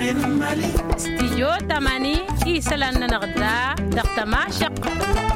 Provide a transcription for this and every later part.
استيجو تماني إيسلان نغدا دقتما شق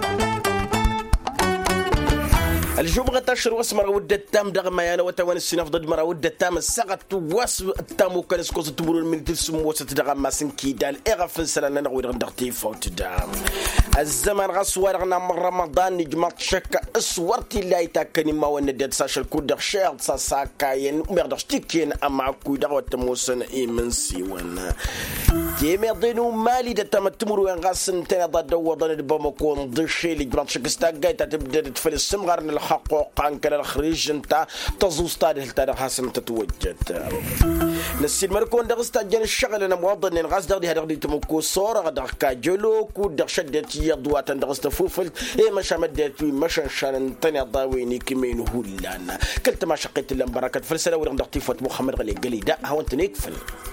الجمعة تشر واسمر ود التام دغ ما يانا وتوان السنف ضد مرا ود التام السقط واس التام وكان سكوز تمرون من تسم وسط دغ ما سنكي دال اغف سلان نغوي دغتي فوت دام الزمن غسوار رمضان نجمع شك اسورتي لا يتكني ما وندد ساشل كود شير ساساكاين مردش تيكين اما كود وتموسن ايمن سيوان كيما ضينو مالي دتم تمرو غاسن تنا ضد وضن بمكون ضشي اللي جمع شك استاغايتا تبدا تفل السمغر الحقوق عن كلا الخريج انت تزوز تاريخ تاريخ حسن تتوجد نسيل مركون دغستا جن الشغل انا موظن نغاس دغدي هدغدي تمكو صورة غدغ كاجلو كود دغ شدت يضوات دغستا فوفل اي مشا مدت مشا شان تاني ضاويني كمين هولان كلت ما شقيت لهم بركة فلسلة ورغدغ تيفوت محمد غلي قلي دا هو انت نكفل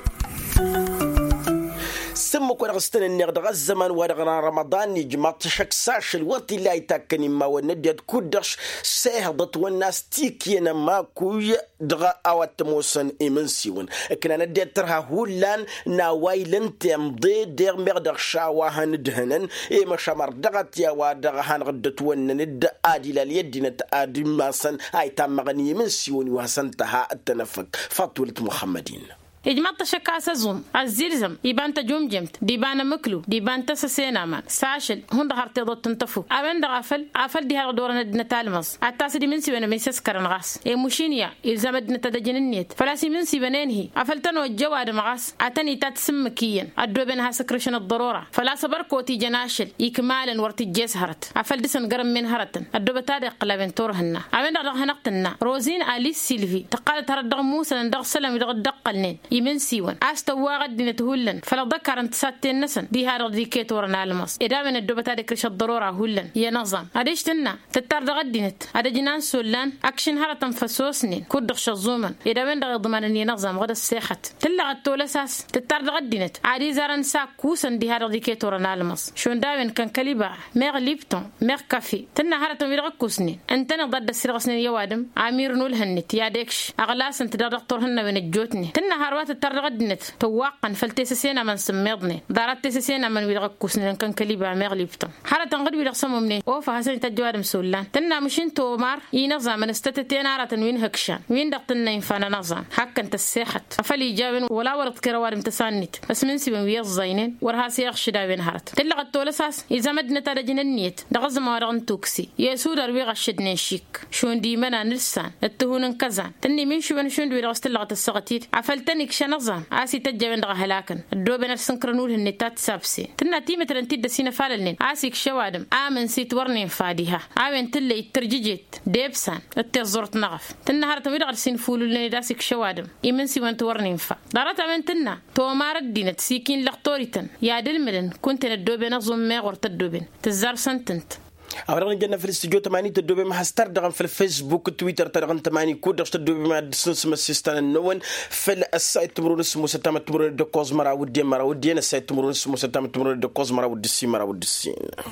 سمك ورغستن النغدغ الزمن ورغنا رمضان نجمع تشك ساش الوقت لا يتكني ما وندد كودش سهضت والناس تيكينا ما كوي دغا اوات موسن ايمنسيون كنا ندد ترها هولان ناويلن تمضي دير مغدغ شاوهن دهنن اي مشا مردغت يا ودغ هنغدت ونند ادي اليد نت ادي ماسن اي تام مغني منسيون وحسنتها التنفك فطولة محمدين إجماع تشكاسة زوم الزيرزم يبان تجوم جمت ديبان مكلو ديبان تسسينا مان ساشل هون دهار تضط تنتفو أبن عفل دي هالدورة نتالمس التاس دي منسي بنا ميسس كرنغاس مشينيا إلزام نتدجن النيت فلاسي منسي بنينهي عفل تنو الجواد مغاس عتني تاتسم كيا الدو بينها سكرشن الضرورة فلا صبر كوتي جناشل يكمالا ورتي جيس هرت عفل دسن قرم من هرتن الدو بتادي قلبين تورهن أبن دغ هنقتنا روزين أليس سيلفي تقالت هردغ موسى ندغ سلم يدغ دقلنين يمن سيون أستوى غد تهولن فلا ذكر أنت ساتين نسن دي هذا ديكيت ورنا المص إذا من الدبتة كرش الضرورة هولن يا نظام هذيش تنا تترد غدينت هذا جنان سولان أكشن هذا تنفسوسنين كود خش الزومن إذا من دغ ضمان ينظم غد الساحت تلا غتول أساس تترد غدينت عادي زارن ساك كوسن دي هذا ديكيت ورنا المص شون داين كان كليبا مير ليبتون مير كافي تنا هذا تنفيد كوسنين أنت نضد السرقسنين يوادم عمير نول هنت يا ديكش أغلاس أنت دكتور هن من الجوتني تنا هروات غدنت توقن فلتسسينا من سميضني دارت تسسينا من ويرقكوسن كان كليبا مغليبتن حاره تنقد ويرقسمو مني او فحسن تجواد مسولان تنا مشين تومار ينظم من استتتين عاره وين هكشان وين دقتنا ينفانا نظام حق انت الساحت افلي جابن ولا ورد كروار امتسانيت بس من سيبن ويز زينين ورها سيخش داوين هرت تلغت تولساس اذا مدنا ترجن النيت دغز ما رغن توكسي يسود روي غشدني شيك شون دي منا نلسان التهون كذا تني من شو شون ويرغست لغت السقتيت عفلتني كشنظام آسي تجاوين دغ هلاكن الدو بين السنكرنول النتات سابسي تنا تيمة ترنتيد دسينا فالنين آسيك شوادم آمن سيت ورنين فاديها آمن تلي الترجيجيت ديبسان التزورت نغف تنا هارت ويدغر سين فولو لني داسيك شوادم إيمن سي وانت ورنين فا دارت آمن تنا تومار الدينة سيكين لغطوريتن يا دلملن كنت الدو بين الظم ميغور تدوبين تزار سنتنت أولا جينا في الاستوديو 8 تدوبي مع ستار دغن في الفيسبوك تويتر تدغن 8 كود تدوبي مع دسنس مسيستان النون في السايت تمرون اسمه ستام تمرون دكوز مرا ودي السايت تمرون اسمه ستام تمرون دكوز مرا ودسين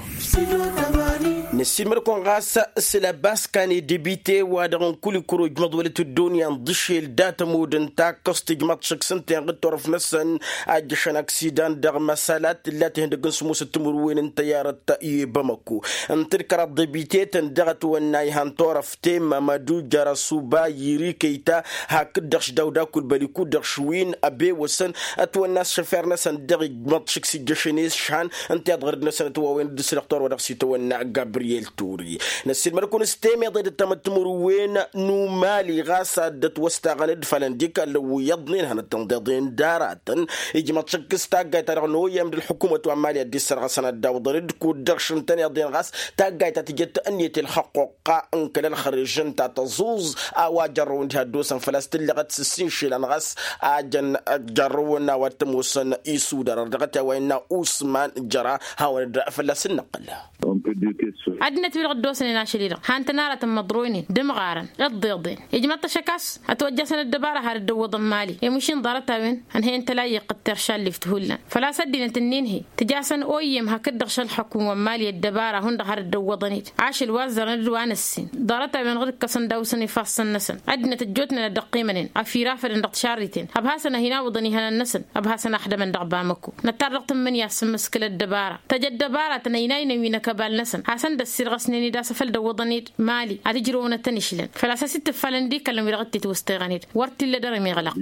نسيم مركون غاس سلا باس كان ديبيتي ودغن كل كرو جمدولة الدنيا ضشي الداتا مودن تا كوست جمات شخصنتين غد طرف نسن اجشان اكسيدان دغ مسالات التي هندقن سمو ستمرون انت يارت بمكو تلك الضبيتات اندغت والنايهان طرف تيم مامادو جرسوبا يري كيتا هاكدخش داودا كل باليكو دخشوين ابي وسن اتو الناس شفرنا سندغ ماتشك سي جشنيس شان انت غير نسن تو وين ديسيركتور ودخسي تو غابرييل توري نسيل مركون ستيمي ضد التمتمر وين نو مالي غاسا دت واستغلد فلنديك لو يضنين هن التنضيضين دارات يجي ماتشك ستاغا ترغنو يمد الحكومه وعماليه ديسر غسنا داو ضد كو دخشن تاني ضين غاس تاجي تتجد أنية الحقوق أنكل الخريجين تتزوز أواجرون تهدوسا فلسطين لغت سسين شيلان غس أجن جرون وتموسن إيسودر رغت وإن أوسمان جرا هاون فلسطين نقل. On peut أدنى تبي الغدوسني ناشليرة هانت نارة مضروني دمغارن الضيضين يجمع شكاس أتوجه سنة الدبارة هار الدوض المالي يمشين ضارتها وين هنهي انت لا يقتر شال اللي فتهولن فلا سدين تنينهي تجاسن أويم هكذا شال الحكومة مالي الدبارة هند هار الدوضنيت عاش الوزر ندوان السين ضارتها وين غير كسن دوسني فاصن نسن أدنى تجوتنا الدقيمنين أفيرافر ندق شاريتين أبها سنة هنا وضني هنا النسن أبها سنة أحد من دقبامكو نترقت من ياسم مسكلة الدبارة تجد دبارة تنينين وين كبال نسن حسن دسير غسنيني دا سفل دوضنيت مالي أتجرون تنشلن فلا سيت فلندي كلام يرغتي توستغنيت ورت اللي درمي غلق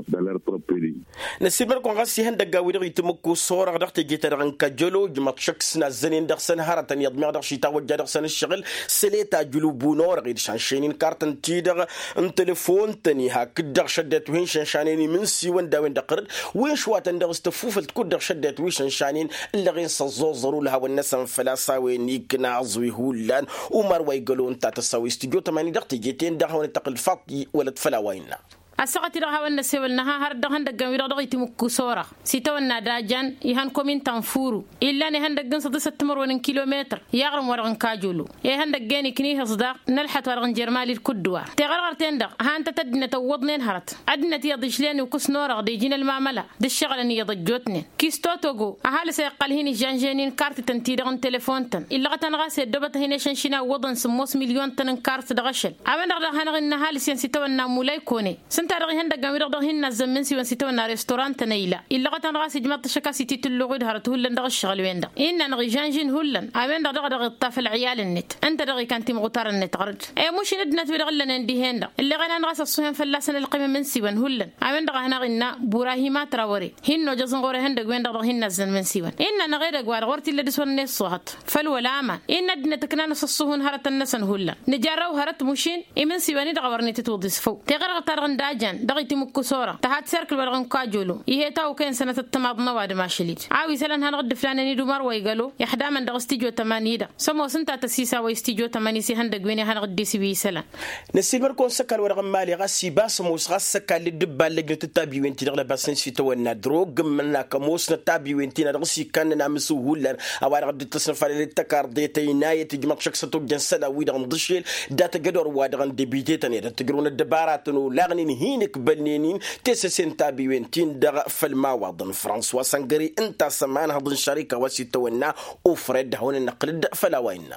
نسيبر كون غاسي هند غاوي يتمكو صور غدخت جيتر كجلو جمع شخص نزنين دخسن هارتن يضمي دخ شي توجه دخسن الشغل سليتا جلو بونور غير شانشينين كارتن تيدر ان تليفون تني هكذا شدت وين شانشانيني من سي وين دا وين دقرد وين شواتن دغستفوفل تكون شدت وين شانشانين اللي غير صزوزروا لها والناس فلاساوي نيكنا عزوي هولان ومر ويقولون تا تسوي استوديو 8 دقيقة جيتين دغه نتقل فاقي ولا تفلا ويننا أسقطي رها والنسي والنها هرد هندق جميل رضي تمكو صورة سيتونا داجان يهان كومين تنفورو إلا نهندق جنس دست تمر ون كيلومتر يغرم ورغن كاجولو يهندق جاني كنيه صداق نلحت ورغن جرمالي الكدوة تغرغر تندق هانت تدنا توضنين هرت أدنى تيضجلين وكس نورغ ديجين المعملة دي الشغل أن يضجوتنين كيستوتوغو أهالي سيقال هيني جانجانين كارت تنتيرغن تليفون تن إلا غتنغاسي الدوبة هيني شنشنا وضن سموس مليون تن كارت دغشل أمن رغ هنغن هالي سينسيتونا مولاي كوني تارغي هندق جميل رضاهن الزمن سوى سيتونا ريستوران تنيلا إلا قتن راسي جماعة شكاسي تيتلوغد هرت هولن دغ الشغل وين دا إن نغي جانجين هولن أمين دغ الطفل عيال النت أنت دغي كانتي مغتار النت غرد أي مش ندنا تبرغلنا ندي هندا اللي غنا نغاس الصهن فلاسن القيمة من سوى هولن أمين دغ هنا غنا براهيمات راوري هنو جزن غور هندق وين دغهن الزمن سوى إن نغير جوار غورتي اللي دسون الناس صهت فالولا أمان إن ندنا تكنان الصهن هرت النسن هولن نجارو هرت مشين إمن سوى ندغ ورني تتوضس فوق تغرق ترغن داجان دغيتي مكسورة تحت سيركل ورغن كاجولو يهتاو كان سنة التماض نواد ماشليت عاوي سلان هنغد فلانني دومار ويقالو يحدا من دغستيجو 8 دا سمو سنتا تسيسا ويستيجو 8 سي هندق ويني هنغد دي سي بي سلان نسيبر كون سكال ورغن مالي غاسي باس موس غاس سكال لدبال لجنة التابي وينتي دغلا باسن سيتو الندروغ منا كموس نتابي وينتي ندغسي كان نامسو هولان اوار غد تصنف على التكار ديتيناي تجمع شخصتو جنسلا ويدغن دشيل داتا قدر وادغن ديبيتي تاني تقرون الدبارات نو لاغنين هينك بلنينين تسسين تابي وينتين دغ فالما وضن فرانسوا سانغري انت سمان هضن شركة وسيتونا وفرد هون نقلد فلا ويننا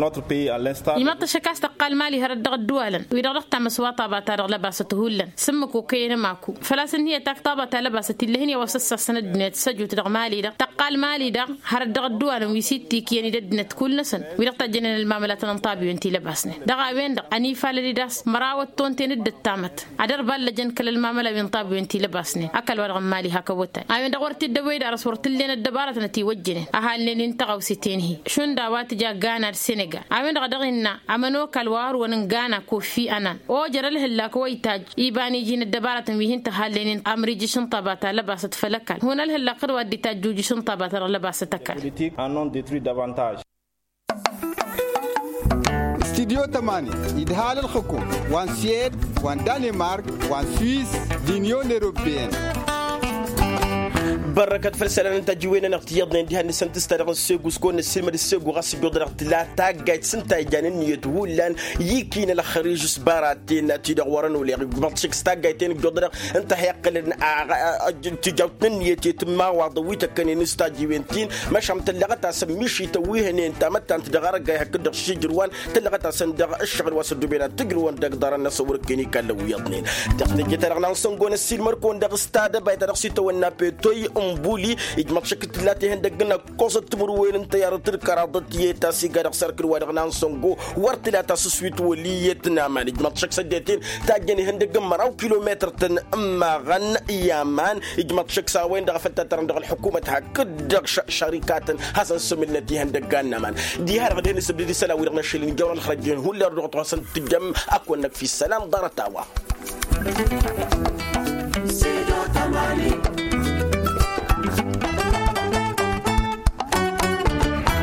يمط شكاس تقال مالي هرد الدوالا ويرغت مسواطة باتار لباسته هولا سمكو كين ماكو فلاسن هي تكتابة لباسة اللي هي وسس سند نت سجو تدغ مالي دا تقال مالي دا هرد الدوالا ويسيتي كيني ددنت كل نسن ويرغت جنن المعاملات نطابي وانتي لباسني دغا وين دا انيفا لدي داس مراوت تونتين الدتامت ادر بالجن كل المعاملة وينطابي وانتي لباسني اكل ورغم مالي هكا وتا ايوين دا ورتي الدويد ارس ورتلين الدبارة نتي وجني اهالين انتغاو سيتينهي شون داوات جا غانا السنغال أمين غدغنا أمنو كالوار ونغانا كوفي أنا أو جرل هلا كويتاج إيباني جين الدبارة ويهن تحلين أمري جيشن طاباتا لباست فلكال هنا الهلا قدوة دي تاجو جيشن طاباتا لباست تكال استديو 8 إدهال الحكوم وان سيد وان دنمارك وان سويس دينيون أوروبيين بركة فلسلان انت جوينا نقتيضنا انديها نسان تسترغن سيقو سكون السلمة السيقو غاسي بيضر اقتلاتا قايت سنتا جانين يتهولان يكين الخريج سباراتين تيدغورن ولي بطشك ستا قايتين بيضر انت هيقلن تجاوتن يتيتما وضويتا كان نستا جوينتين ماش عم تلغتا سميشي تويهن انت متى انت دغارة قاي هكدغ شجروان تلغتا سندغ الشغل واسدو بينا تقروان دغدار النصور كيني كالو يضنين تقتل جترغنا نصنقون السلمة كون دغ ستادا بايتا رغسيتو النابيتوي أمبولي إجمع شكل لاتي هندقنا قصة تمروين انت يارتر كرادتي تاسي قادق سركل وادغنان سنغو ورتلا تاسسويت وليتنا مان إجمع شك سديتين تاجني هندق مراو كيلومتر تن أما غن يامان إجمع شك ساوين دغ فتاترن دغ الحكومة هكدغ شركات حسن سملتي هندقنا مان دي هار غدين سبدي دي سلا ويرغنا شيلين جوان الخرجين هو اللي رغط حسن تجم أكونك في السلام دارتاوا